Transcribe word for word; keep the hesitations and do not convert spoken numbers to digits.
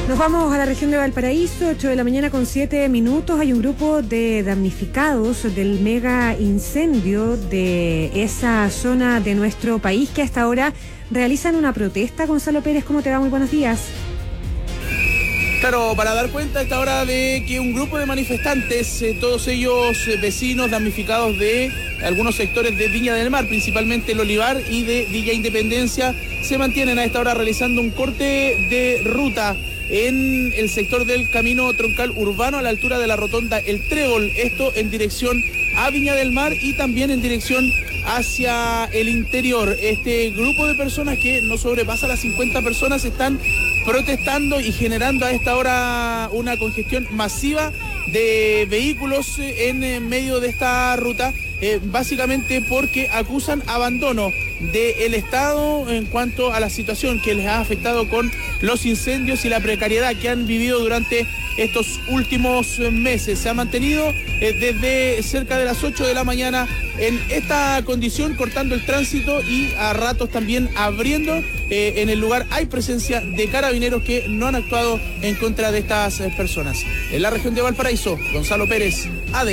Nos vamos a la región de Valparaíso, ocho de la mañana con siete minutos. Hay un grupo de damnificados del mega incendio de esa zona de nuestro país que hasta ahora realizan una protesta. Gonzalo Pérez, ¿cómo te va? Muy buenos días. Claro, para dar cuenta a esta hora de que un grupo de manifestantes, eh, todos ellos eh, vecinos damnificados de algunos sectores de Viña del Mar, principalmente el Olivar y de Villa Independencia, se mantienen a esta hora realizando un corte de ruta en el sector del camino troncal urbano a la altura de la rotonda El Trébol, esto en dirección a Viña del Mar y también en dirección hacia el interior. Este grupo de personas que no sobrepasa las cincuenta personas están protestando y generando a esta hora una congestión masiva de vehículos en medio de esta ruta, eh, básicamente porque acusan abandono del Estado en cuanto a la situación que les ha afectado con los incendios y la precariedad que han vivido durante estos últimos meses. Se ha mantenido eh, desde cerca de las ocho de la mañana en esta condición, cortando el tránsito y a ratos también abriendo. Eh, en el lugar hay presencia de carabineros que no han actuado en contra de estas eh, personas. En la región de Valparaíso, Gonzalo Pérez, A D.